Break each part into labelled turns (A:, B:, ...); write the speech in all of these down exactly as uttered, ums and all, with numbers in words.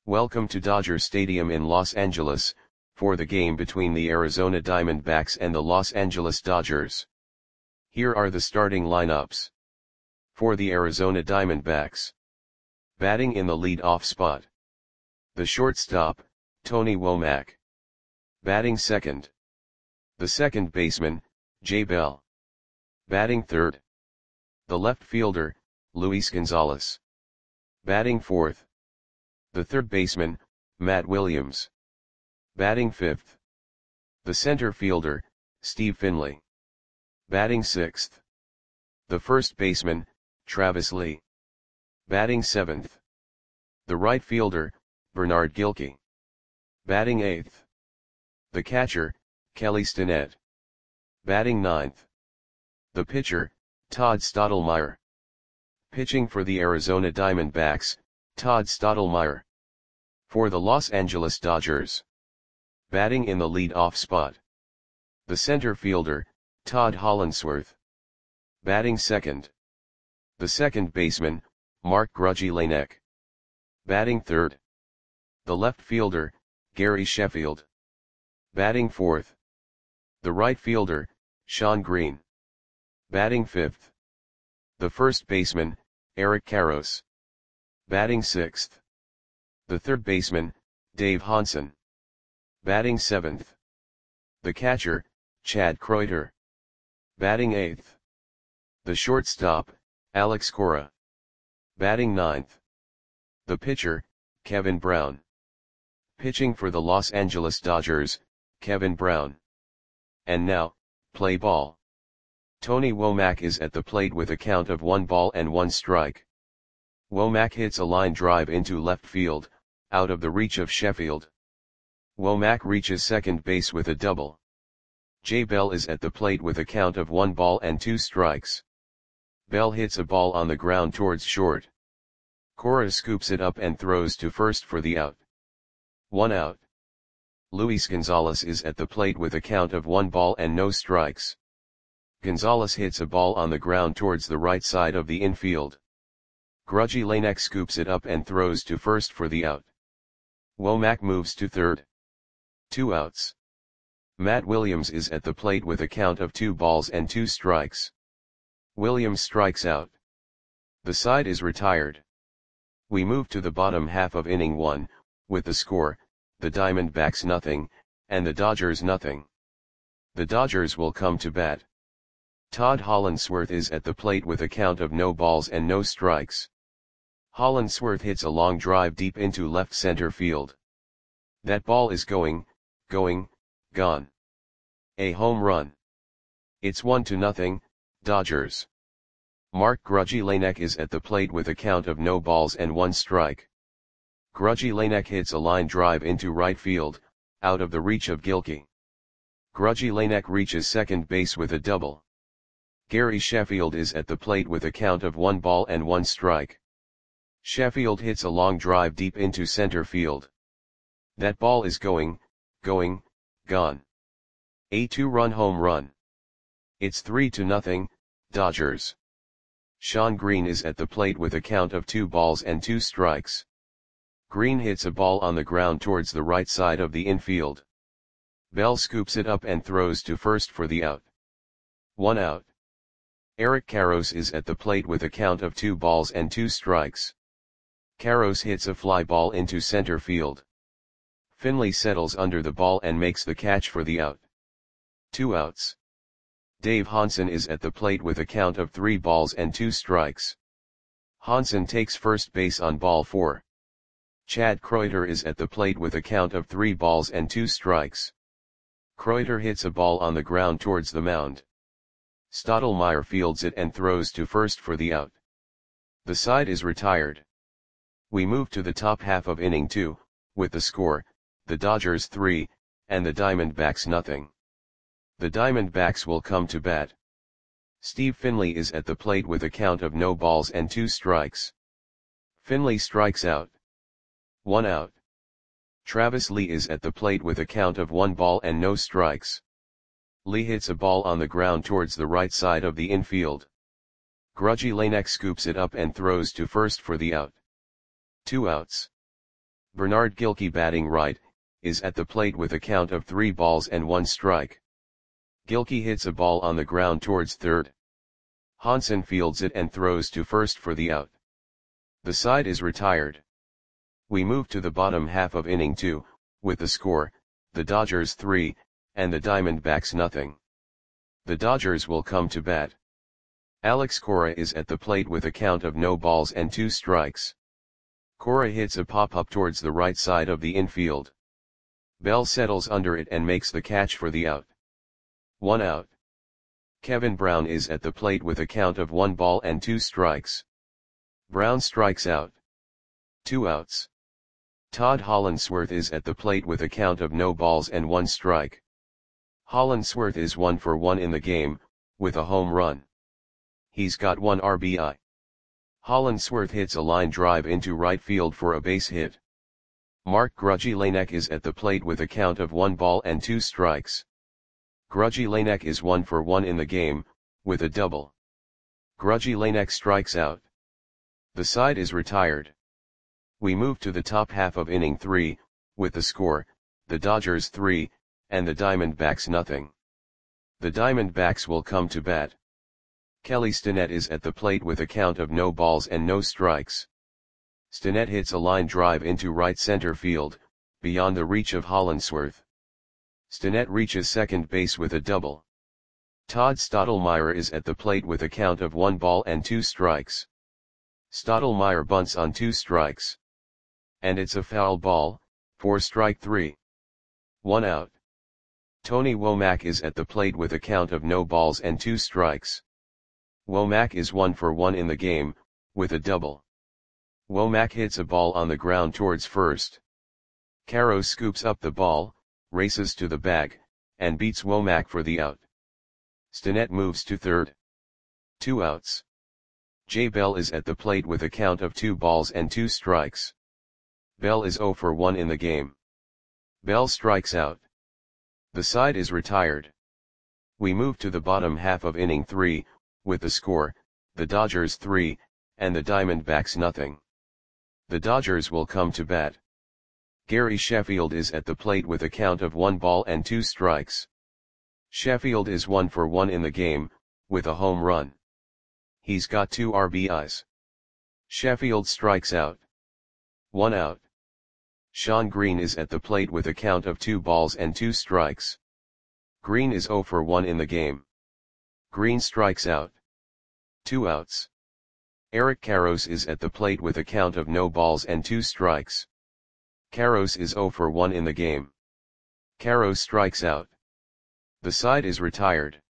A: Welcome to Dodger Stadium in Los Angeles, for the game between the Arizona Diamondbacks and the Los Angeles Dodgers. Here are the starting lineups. For the Arizona Diamondbacks. Batting in the lead-off spot. The shortstop, Tony Womack. Batting second. The second baseman, Jay Bell. Batting third. The left fielder, Luis Gonzalez. Batting fourth. The third baseman, Matt Williams. Batting fifth. The center fielder, Steve Finley. Batting sixth. The first baseman, Travis Lee. Batting seventh. The right fielder, Bernard Gilkey. Batting eighth. The catcher, Kelly Stinnett. Batting ninth. The pitcher, Todd Stottlemyre. Pitching for the Arizona Diamondbacks, Todd Stottlemyre. For the Los Angeles Dodgers. Batting in the lead-off spot. The center fielder, Todd Hollandsworth. Batting second. The second baseman, Mark Grudzielanek. Batting third. The left fielder, Gary Sheffield. Batting fourth. The right fielder, Shawn Green. Batting fifth. The first baseman, Eric Karros. Batting sixth. The third baseman, Dave Hansen. Batting seventh. The catcher, Chad Kreuter. Batting eighth. The shortstop, Alex Cora. Batting ninth. The pitcher, Kevin Brown. Pitching for the Los Angeles Dodgers, Kevin Brown. And now, play ball. Tony Womack is at the plate with a count of one ball and one strike. Womack hits a line drive into left field, out of the reach of Sheffield. Womack reaches second base with a double. Jay Bell is at the plate with a count of one ball and two strikes. Bell hits a ball on the ground towards short. Cora scoops it up and throws to first for the out. One out. Luis Gonzalez is at the plate with a count of one ball and no strikes. Gonzalez hits a ball on the ground towards the right side of the infield. Grudzielanek scoops it up and throws to first for the out. Womack moves to third. Two outs. Matt Williams is at the plate with a count of two balls and two strikes. Williams strikes out. The side is retired. We move to the bottom half of inning one, with the score, the Diamondbacks nothing, and the Dodgers nothing. The Dodgers will come to bat. Todd Hollandsworth is at the plate with a count of no balls and no strikes. Hollandsworth hits a long drive deep into left center field. That ball is going, going, gone. A home run. It's one to nothing, Dodgers. Mark Grudzielanek is at the plate with a count of no balls and one strike. Grudzielanek hits a line drive into right field, out of the reach of Gilkey. Grudzielanek reaches second base with a double. Gary Sheffield is at the plate with a count of one ball and one strike. Sheffield hits a long drive deep into center field. That ball is going, going, gone. A two-run home run. It's three to nothing, Dodgers. Shawn Green is at the plate with a count of two balls and two strikes. Green hits a ball on the ground towards the right side of the infield. Bell scoops it up and throws to first for the out. One out. Eric Karros is at the plate with a count of two balls and two strikes. Karros hits a fly ball into center field. Finley settles under the ball and makes the catch for the out. Two outs. Dave Hansen is at the plate with a count of three balls and two strikes. Hansen takes first base on ball four. Chad Kreuter is at the plate with a count of three balls and two strikes. Kreuter hits a ball on the ground towards the mound. Stottlemyre fields it and throws to first for the out. The side is retired. We move to the top half of inning two, with the score, the Dodgers three, and the Diamondbacks nothing. The Diamondbacks will come to bat. Steve Finley is at the plate with a count of no balls and two strikes. Finley strikes out. One out. Travis Lee is at the plate with a count of one ball and no strikes. Lee hits a ball on the ground towards the right side of the infield. Grudzielanek scoops it up and throws to first for the out. Two outs. Bernard Gilkey, batting right, is at the plate with a count of three balls and one strike. Gilkey hits a ball on the ground towards third. Hansen fields it and throws to first for the out. The side is retired. We move to the bottom half of inning two, with the score, the Dodgers three, and the Diamondbacks nothing. The Dodgers will come to bat. Alex Cora is at the plate with a count of no balls and two strikes. Cora hits a pop-up towards the right side of the infield. Bell settles under it and makes the catch for the out. One out. Kevin Brown is at the plate with a count of one ball and two strikes. Brown strikes out. Two outs. Todd Hollandsworth is at the plate with a count of no balls and one strike. Hollandsworth is one for one in the game, with a home run. He's got one R B I. Hollandsworth hits a line drive into right field for a base hit. Mark Grudzielanek is at the plate with a count of one ball and two strikes. Grudzielanek is one for one in the game, with a double. Grudzielanek strikes out. The side is retired. We move to the top half of inning three, with the score, the Dodgers three, and the Diamondbacks nothing. The Diamondbacks will come to bat. Kelly Stinnett is at the plate with a count of no balls and no strikes. Stinnett hits a line drive into right center field, beyond the reach of Hollandsworth. Stinnett reaches second base with a double. Todd Stottlemyre is at the plate with a count of one ball and two strikes. Stottlemyre bunts on two strikes. And it's a foul ball, for strike three. One out. Tony Womack is at the plate with a count of no balls and two strikes. Womack is one for one in the game, with a double. Womack hits a ball on the ground towards first. Caro scoops up the ball, races to the bag, and beats Womack for the out. Stinnett moves to third. Two outs. Jay Bell is at the plate with a count of two balls and two strikes. Bell is zero for one in the game. Bell strikes out. The side is retired. We move to the bottom half of inning three, with the score, the Dodgers three, and the Diamondbacks nothing. The Dodgers will come to bat. Gary Sheffield is at the plate with a count of one ball and two strikes. Sheffield is one for one in the game, with a home run. He's got two R B Is. Sheffield strikes out. One out. Sean Green is at the plate with a count of two balls and two strikes. Green is zero for one in the game. Green strikes out. Two outs. Eric Karros is at the plate with a count of no balls and two strikes. Karros is zero for one in the game. Karros strikes out. The side is retired.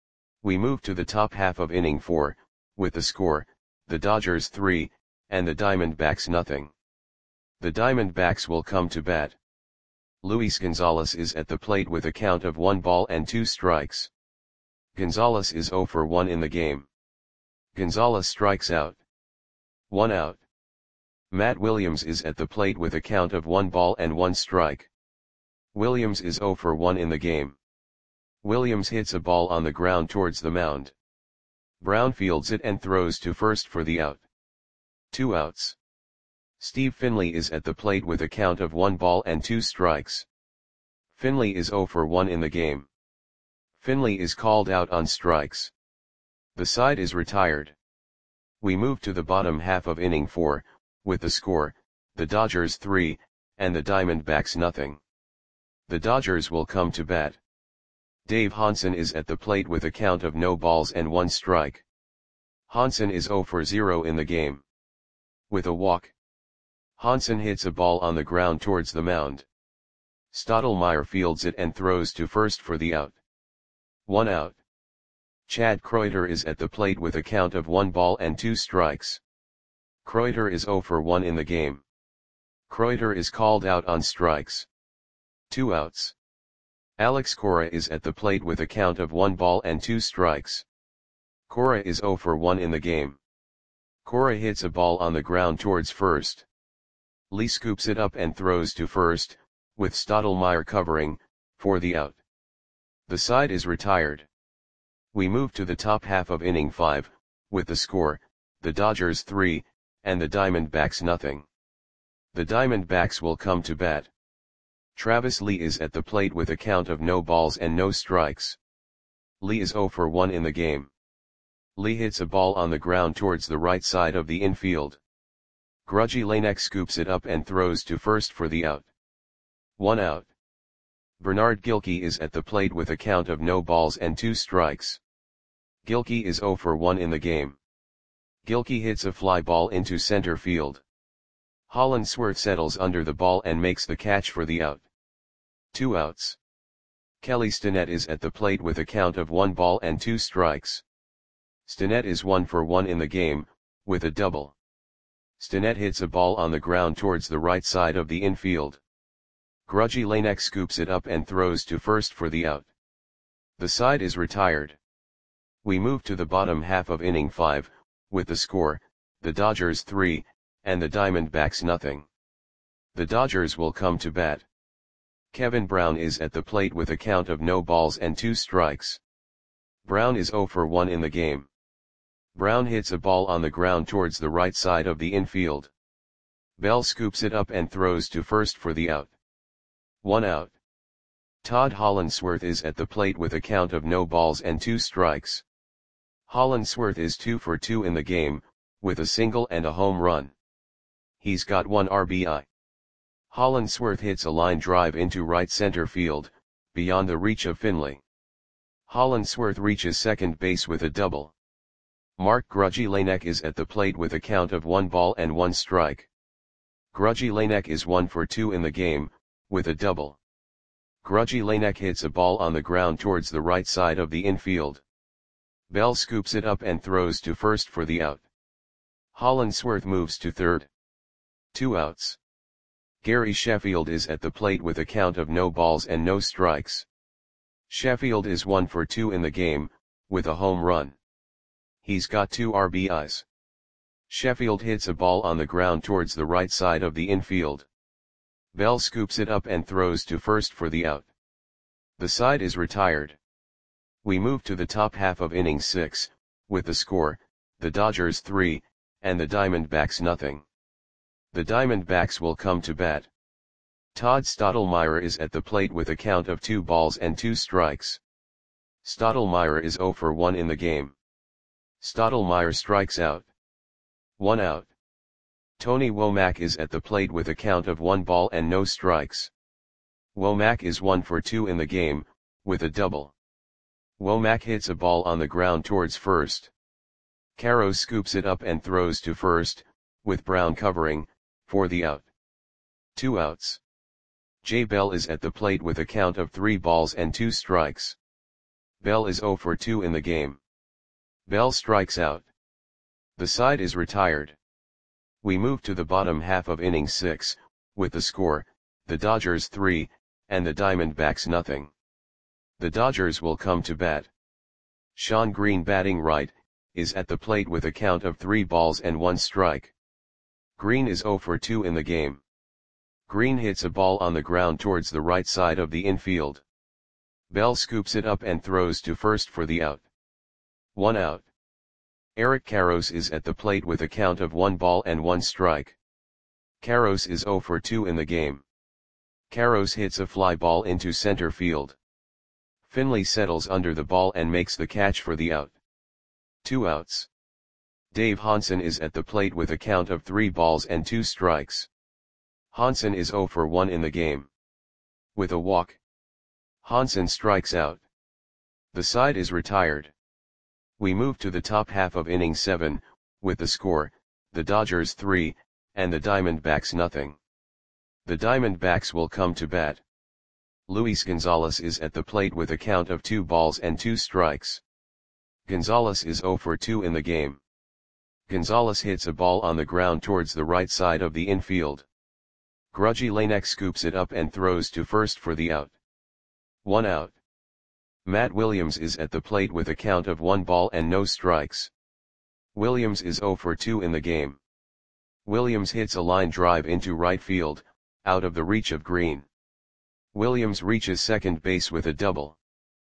A: We move to the top half of inning four, with the score, the Dodgers three, and the Diamondbacks nothing. The Diamondbacks will come to bat. Luis Gonzalez is at the plate with a count of one ball and two strikes. Gonzalez is zero for one in the game. Gonzalez strikes out. One out. Matt Williams is at the plate with a count of one ball and one strike. Williams is zero for one in the game. Williams hits a ball on the ground towards the mound. Brown fields it and throws to first for the out. Two outs. Steve Finley is at the plate with a count of one ball and two strikes. Finley is zero for one in the game. Finley is called out on strikes. The side is retired. We move to the bottom half of inning four, with the score, the Dodgers three, and the Diamondbacks nothing. The Dodgers will come to bat. Dave Hansen is at the plate with a count of no balls and one strike. Hansen is zero for zero in the game. With a walk. Hansen hits a ball on the ground towards the mound. Stottlemyre fields it and throws to first for the out. One out. Chad Kreuter is at the plate with a count of one ball and two strikes. Kreuter is zero for one in the game. Kreuter is called out on strikes. Two outs. Alex Cora is at the plate with a count of one ball and two strikes. Cora is zero for one in the game. Cora hits a ball on the ground towards first. Lee scoops it up and throws to first, with Stottlemyre covering, for the out. The side is retired. We move to the top half of inning five, with the score, the Dodgers three, and the Diamondbacks nothing. The Diamondbacks will come to bat. Travis Lee is at the plate with a count of no balls and no strikes. Lee is zero for one in the game. Lee hits a ball on the ground towards the right side of the infield. Grudgy Lanek scoops it up and throws to first for the out. One out. Bernard Gilkey is at the plate with a count of no balls and two strikes. Gilkey is zero for one in the game. Gilkey hits a fly ball into center field. Hollandsworth settles under the ball and makes the catch for the out. Two outs. Kelly Stinnett is at the plate with a count of one ball and two strikes. Stinnett is one for one in the game, with a double. Stinnett hits a ball on the ground towards the right side of the infield. Grudgy Lanek scoops it up and throws to first for the out. The side is retired. We move to the bottom half of inning five, with the score, the Dodgers three, and the Diamondbacks nothing. The Dodgers will come to bat. Kevin Brown is at the plate with a count of no balls and two strikes. Brown is zero for one in the game. Brown hits a ball on the ground towards the right side of the infield. Bell scoops it up and throws to first for the out. One out. Todd Hollandsworth is at the plate with a count of no balls and two strikes. Hollandsworth is two for two in the game, with a single and a home run. He's got one R B I. Hollandsworth hits a line drive into right center field, beyond the reach of Finley. Hollandsworth reaches second base with a double. Mark Grudgy Lanek is at the plate with a count of one ball and one strike. Grudgy Lanek is one for two in the game, with a double. Grudgy Lanek hits a ball on the ground towards the right side of the infield. Bell scoops it up and throws to first for the out. Hollandsworth moves to third. Two outs. Gary Sheffield is at the plate with a count of no balls and no strikes. Sheffield is one for two in the game, with a home run. He's got two R B Is. Sheffield hits a ball on the ground towards the right side of the infield. Bell scoops it up and throws to first for the out. The side is retired. We move to the top half of inning six, with the score, the Dodgers three, and the Diamondbacks nothing. The Diamondbacks will come to bat. Todd Stottlemyre is at the plate with a count of two balls and two strikes. Stottlemyre is zero for one in the game. Stottlemyre strikes out. One out. Tony Womack is at the plate with a count of one ball and no strikes. Womack is one for two in the game, with a double. Womack hits a ball on the ground towards first. Caro scoops it up and throws to first, with Brown covering, for the out. Two outs. Jay Bell is at the plate with a count of three balls and two strikes. Bell is zero for two in the game. Bell strikes out. The side is retired. We move to the bottom half of inning six, with the score, the Dodgers three, and the Diamondbacks nothing. The Dodgers will come to bat. Sean Green batting right, is at the plate with a count of three balls and one strike. Green is zero for two in the game. Green hits a ball on the ground towards the right side of the infield. Bell scoops it up and throws to first for the out. One out. Eric Karros is at the plate with a count of one ball and one strike. Karros is zero for two in the game. Karros hits a fly ball into center field. Finley settles under the ball and makes the catch for the out. Two outs. Dave Hansen is at the plate with a count of three balls and two strikes. Hansen is zero for one in the game. With a walk. Hansen strikes out. The side is retired. We move to the top half of inning seven, with the score, the Dodgers three, and the Diamondbacks nothing. The Diamondbacks will come to bat. Luis Gonzalez is at the plate with a count of two balls and two strikes. Gonzalez is zero for two in the game. Gonzalez hits a ball on the ground towards the right side of the infield. Grudgy Lanek scoops it up and throws to first for the out. One out. Matt Williams is at the plate with a count of one ball and no strikes. Williams is zero for two in the game. Williams hits a line drive into right field, out of the reach of Green. Williams reaches second base with a double.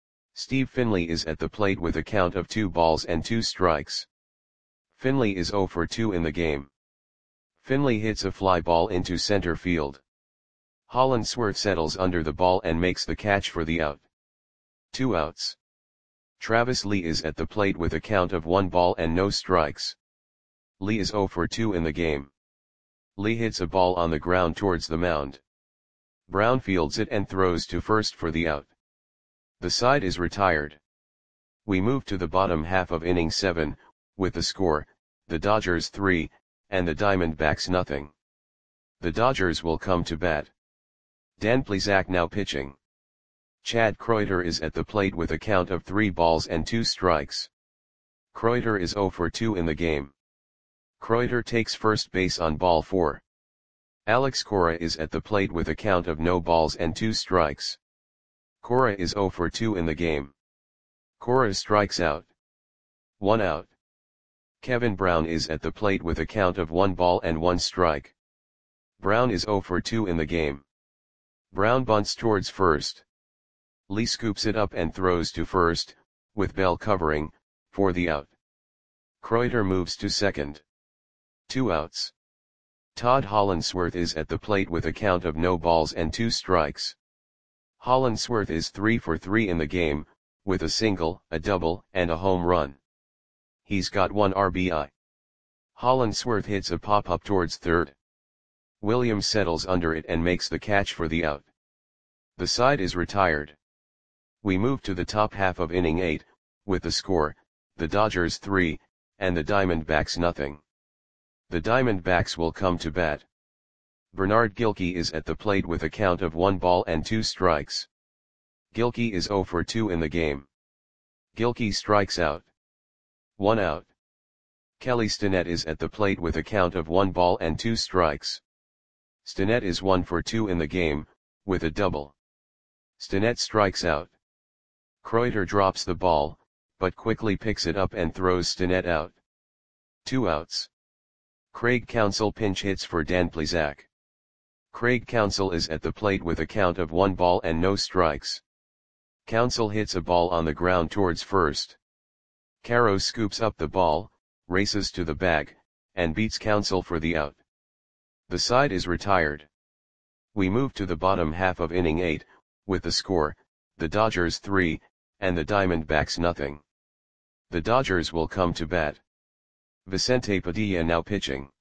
A: Steve Finley is at the plate with a count of two balls and two strikes. Finley is zero for two in the game. Finley hits a fly ball into center field. Hollandsworth settles under the ball and makes the catch for the out. Two outs. Travis Lee is at the plate with a count of one ball and no strikes. Lee is oh for two in the game. Lee hits a ball on the ground towards the mound. Brown fields it and throws to first for the out. The side is retired. We move to the bottom half of inning seven, with the score, the Dodgers three, and the Diamondbacks nothing. The Dodgers will come to bat. Dan Plesac now pitching. Chad Kreuter is at the plate with a count of three balls and two strikes. Kreuter is oh for two in the game. Kreuter takes first base on ball four. Alex Cora is at the plate with a count of no balls and two strikes. Cora is oh for two in the game. Cora strikes out. One out. Kevin Brown is at the plate with a count of one ball and one strike. Brown is oh for two in the game. Brown bunts towards first. Lee scoops it up and throws to first, with Bell covering, for the out. Kreuter moves to second. Two outs. Todd Hollandsworth is at the plate with a count of no balls and two strikes. Hollandsworth is three for three in the game, with a single, a double, and a home run. He's got one R B I. Hollandsworth hits a pop-up towards third. Williams settles under it and makes the catch for the out. The side is retired. We move to the top half of inning eight, with the score, the Dodgers three, and the Diamondbacks nothing. The Diamondbacks will come to bat. Bernard Gilkey is at the plate with a count of one ball and two strikes. Gilkey is oh for two in the game. Gilkey strikes out. One out. Kelly Stinnett is at the plate with a count of one ball and two strikes. Stinnett is one for two in the game, with a double. Stinnett strikes out. Kreuter drops the ball, but quickly picks it up and throws Stinnett out. Two outs. Craig Counsell pinch hits for Dan Plesac. Craig Counsell is at the plate with a count of one ball and no strikes. Counsell hits a ball on the ground towards first. Caro scoops up the ball, races to the bag, and beats Counsell for the out. The side is retired. We move to the bottom half of inning eight, with the score, the Dodgers three, and the Diamondbacks nothing. The Dodgers will come to bat. Vicente Padilla now pitching.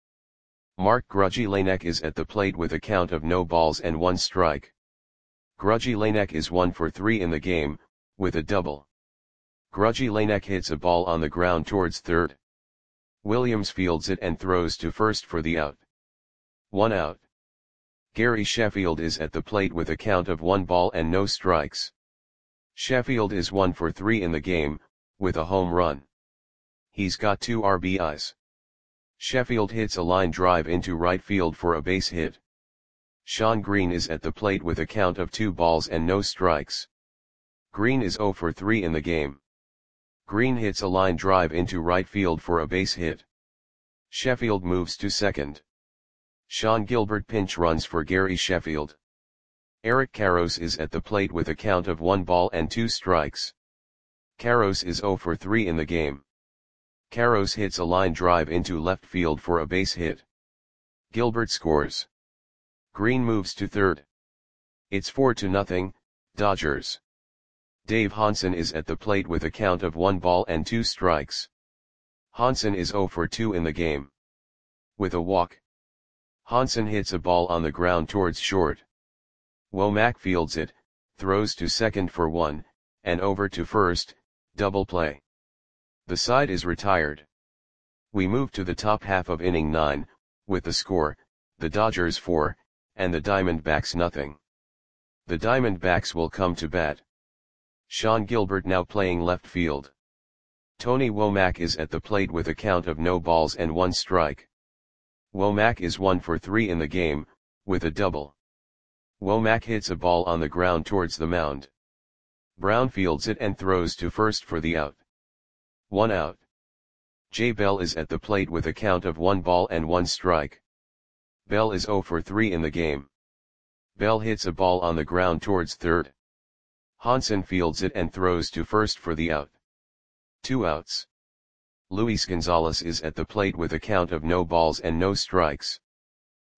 A: Mark Grudzielanek is at the plate with a count of no balls and one strike. Grudzielanek is one for three in the game, with a double. Grudzielanek hits a ball on the ground towards third. Williams fields it and throws to first for the out. One out. Gary Sheffield is at the plate with a count of one ball and no strikes. Sheffield is one for three in the game, with a home run. He's got two R B Is. Sheffield hits a line drive into right field for a base hit. Sean Green is at the plate with a count of two balls and no strikes. Green is oh for three in the game. Green hits a line drive into right field for a base hit. Sheffield moves to second. Sean Gilbert pinch runs for Gary Sheffield. Eric Karros is at the plate with a count of one ball and two strikes. Karros is oh for three in the game. Karros hits a line drive into left field for a base hit. Gilbert scores. Green moves to third. It's four to nothing, Dodgers. Dave Hansen is at the plate with a count of one ball and two strikes. Hansen is oh for two in the game. With a walk. Hansen hits a ball on the ground towards short. Womack fields it, throws to second for one, and over to first, double play. The side is retired. We move to the top half of inning nine, with the score, the Dodgers four, and the Diamondbacks nothing. The Diamondbacks will come to bat. Sean Gilbert now playing left field. Tony Womack is at the plate with a count of no balls and one strike. Womack is one for three in the game, with a double. Womack hits a ball on the ground towards the mound. Brown fields it and throws to first for the out. One out. Jay Bell is at the plate with a count of one ball and one strike. Bell is oh for three in the game. Bell hits a ball on the ground towards third. Hansen fields it and throws to first for the out. Two outs. Luis Gonzalez is at the plate with a count of no balls and no strikes.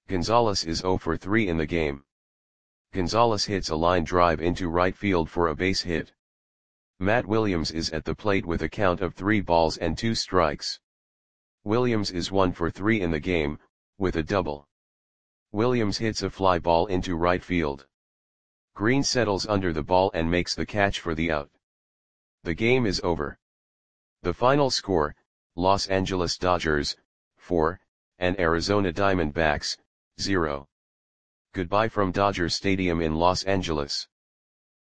A: Gonzalez is zero for three in the game. Gonzalez hits a line drive into right field for a base hit. Matt Williams is at the plate with a count of three balls and two strikes. Williams is one for three in the game, with a double. Williams hits a fly ball into right field. Green settles under the ball and makes the catch for the out. The game is over. The final score, Los Angeles Dodgers, four, and Arizona Diamondbacks, zero. Goodbye from Dodger Stadium in Los Angeles.